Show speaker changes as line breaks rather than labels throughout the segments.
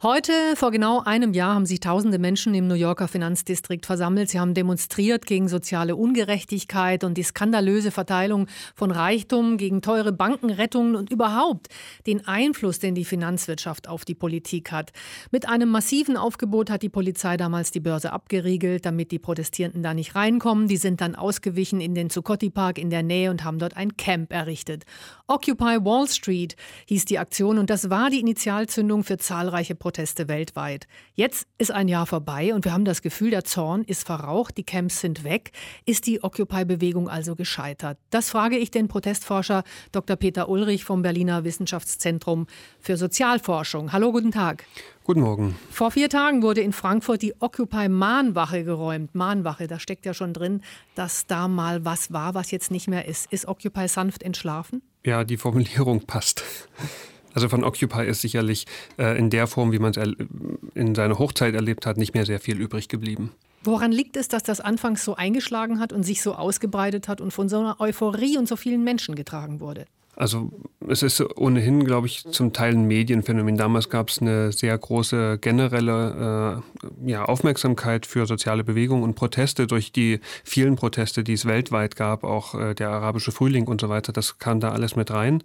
Heute, vor genau einem Jahr, haben sich tausende Menschen im New Yorker Finanzdistrikt versammelt. Sie haben demonstriert gegen soziale Ungerechtigkeit und die skandalöse Verteilung von Reichtum, gegen teure Bankenrettungen und überhaupt den Einfluss, den die Finanzwirtschaft auf die Politik hat. Mit einem massiven Aufgebot hat die Polizei damals die Börse abgeriegelt, damit die Protestierenden da nicht reinkommen. Die sind dann ausgewichen in den Zuccotti Park in der Nähe und haben dort ein Camp errichtet. Occupy Wall Street hieß die Aktion und das war die Initialzündung für zahlreiche Proteste weltweit. Jetzt ist ein Jahr vorbei und wir haben das Gefühl, der Zorn ist verraucht, die Camps sind weg. Ist die Occupy-Bewegung also gescheitert? Das frage ich den Protestforscher Dr. Peter Ulrich vom Berliner Wissenschaftszentrum für Sozialforschung. Hallo, guten Tag.
Guten Morgen.
Vor 4 Tagen wurde in Frankfurt die Occupy-Mahnwache geräumt. Mahnwache, da steckt ja schon drin, dass da mal was war, was jetzt nicht mehr ist. Ist Occupy sanft entschlafen?
Ja, die Formulierung passt. Also von Occupy ist sicherlich in der Form, wie man es in seiner Hochzeit erlebt hat, nicht mehr sehr viel übrig geblieben.
Woran liegt es, dass das anfangs so eingeschlagen hat und sich so ausgebreitet hat und von so einer Euphorie und so vielen Menschen getragen wurde?
Also es ist ohnehin, glaube ich, zum Teil ein Medienphänomen. Damals gab es eine sehr große generelle Aufmerksamkeit für soziale Bewegungen und Proteste durch die vielen Proteste, die es weltweit gab, auch der arabische Frühling und so weiter. Das kam da alles mit rein.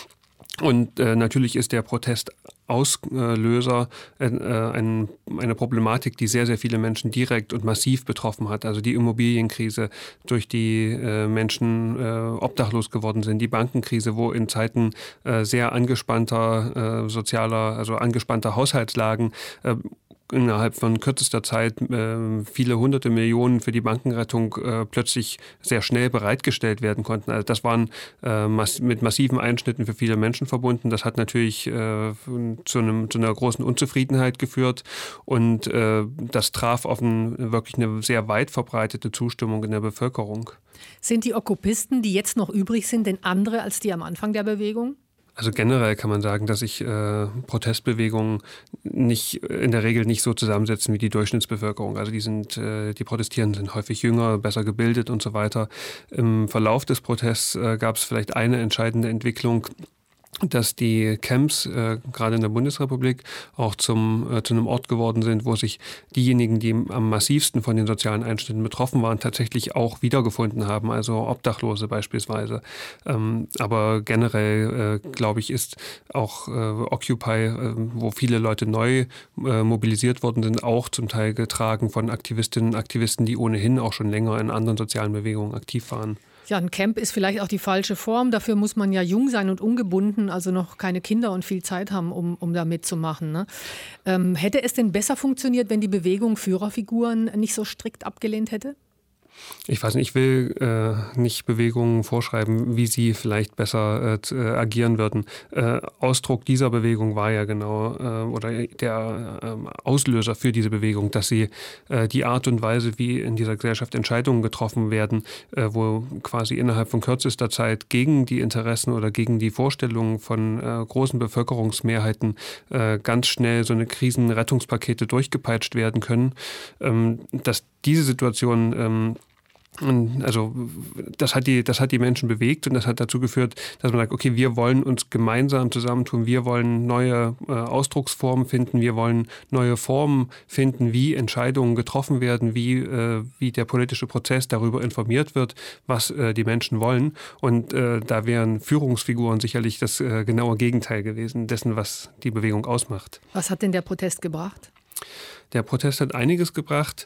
Und natürlich ist der Protestauslöser eine Problematik, die sehr, sehr viele Menschen direkt und massiv betroffen hat. Also die Immobilienkrise, durch die Menschen obdachlos geworden sind, die Bankenkrise, wo in Zeiten sehr angespannter angespannter Haushaltslagen innerhalb von kürzester Zeit viele hunderte Millionen für die Bankenrettung plötzlich sehr schnell bereitgestellt werden konnten. Also das waren mit massiven Einschnitten für viele Menschen verbunden. Das hat natürlich zu einer großen Unzufriedenheit geführt und das traf auf wirklich eine sehr weit verbreitete Zustimmung in der Bevölkerung.
Sind die Okkupisten, die jetzt noch übrig sind, denn andere als die am Anfang der Bewegung?
Also generell kann man sagen, dass sich Protestbewegungen in der Regel nicht so zusammensetzen wie die Durchschnittsbevölkerung. Also die Protestierenden sind häufig jünger, besser gebildet und so weiter. Im Verlauf des Protests gab es vielleicht eine entscheidende Entwicklung, dass die Camps, gerade in der Bundesrepublik, auch zu einem Ort geworden sind, wo sich diejenigen, die am massivsten von den sozialen Einschnitten betroffen waren, tatsächlich auch wiedergefunden haben, also Obdachlose beispielsweise. Aber generell, glaube ich, ist auch Occupy, wo viele Leute neu mobilisiert worden sind, auch zum Teil getragen von Aktivistinnen und Aktivisten, die ohnehin auch schon länger in anderen sozialen Bewegungen aktiv waren.
Ja, ein Camp ist vielleicht auch die falsche Form. Dafür muss man ja jung sein und ungebunden, also noch keine Kinder und viel Zeit haben, um da mitzumachen. Ne? Hätte es denn besser funktioniert, wenn die Bewegung Führerfiguren nicht so strikt abgelehnt hätte?
Ich weiß nicht, ich will nicht Bewegungen vorschreiben, wie sie vielleicht besser agieren würden. Ausdruck dieser Bewegung war ja genau, oder der Auslöser für diese Bewegung, dass sie die Art und Weise, wie in dieser Gesellschaft Entscheidungen getroffen werden, wo quasi innerhalb von kürzester Zeit gegen die Interessen oder gegen die Vorstellungen von großen Bevölkerungsmehrheiten ganz schnell so eine Krisenrettungspakete durchgepeitscht werden können, dass diese Situation also das hat die Menschen bewegt und das hat dazu geführt, dass man sagt, okay, wir wollen uns gemeinsam zusammentun, wir wollen neue Ausdrucksformen finden, wir wollen neue Formen finden, wie Entscheidungen getroffen werden, wie der politische Prozess darüber informiert wird, was die Menschen wollen. Und da wären Führungsfiguren sicherlich das genaue Gegenteil gewesen dessen, was die Bewegung ausmacht.
Was hat denn der Protest gebracht?
Der Protest hat einiges gebracht.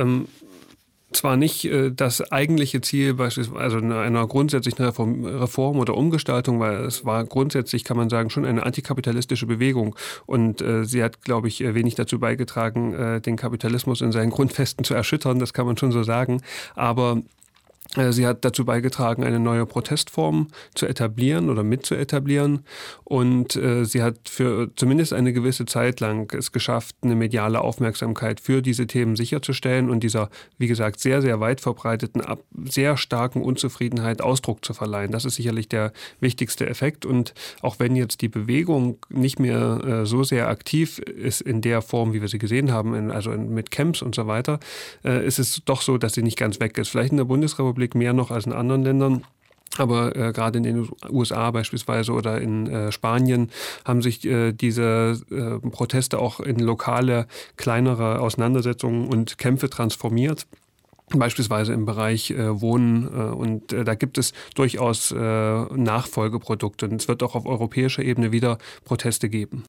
Zwar nicht das eigentliche Ziel beispielsweise einer grundsätzlichen Reform oder Umgestaltung, weil es war grundsätzlich, kann man sagen, schon eine antikapitalistische Bewegung. Und sie hat, glaube ich, wenig dazu beigetragen, den Kapitalismus in seinen Grundfesten zu erschüttern, das kann man schon so sagen. Aber sie hat dazu beigetragen, eine neue Protestform zu etablieren oder mitzuetablieren. Und sie hat für zumindest eine gewisse Zeit lang es geschafft, eine mediale Aufmerksamkeit für diese Themen sicherzustellen und dieser, wie gesagt, sehr, sehr weit verbreiteten, sehr starken Unzufriedenheit Ausdruck zu verleihen. Das ist sicherlich der wichtigste Effekt. Und auch wenn jetzt die Bewegung nicht mehr so sehr aktiv ist in der Form, wie wir sie gesehen haben, mit Camps und so weiter, ist es doch so, dass sie nicht ganz weg ist. Vielleicht in der Bundesrepublik mehr noch als in anderen Ländern. Aber gerade in den USA beispielsweise oder in Spanien haben sich diese Proteste auch in lokale, kleinere Auseinandersetzungen und Kämpfe transformiert. Beispielsweise im Bereich Wohnen und da gibt es durchaus Nachfolgeprodukte. Und es wird auch auf europäischer Ebene wieder Proteste geben.